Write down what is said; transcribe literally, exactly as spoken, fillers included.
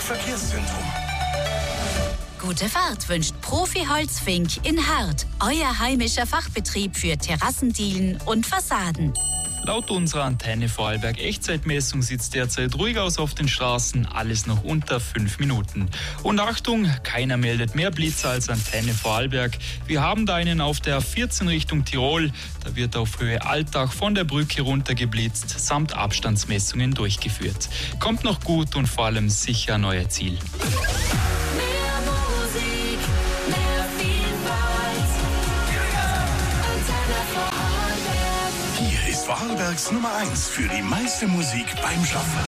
Verkehrszentrum. Gute Fahrt wünscht Profi Holzfink in Hart, euer heimischer Fachbetrieb für Terrassendielen und Fassaden. Laut unserer Antenne Vorarlberg Echtzeitmessung sieht es derzeit ruhig aus auf den Straßen, alles noch unter fünf Minuten. Und Achtung, keiner meldet mehr Blitzer als Antenne Vorarlberg. Wir haben da einen auf der vierzehn Richtung Tirol, da wird auf Höhe Altach von der Brücke runter geblitzt, samt Abstandsmessungen durchgeführt. Kommt noch gut und vor allem sicher an euer Ziel. Hier ist Vorarlbergs Nummer eins für die meiste Musik beim Schaffen.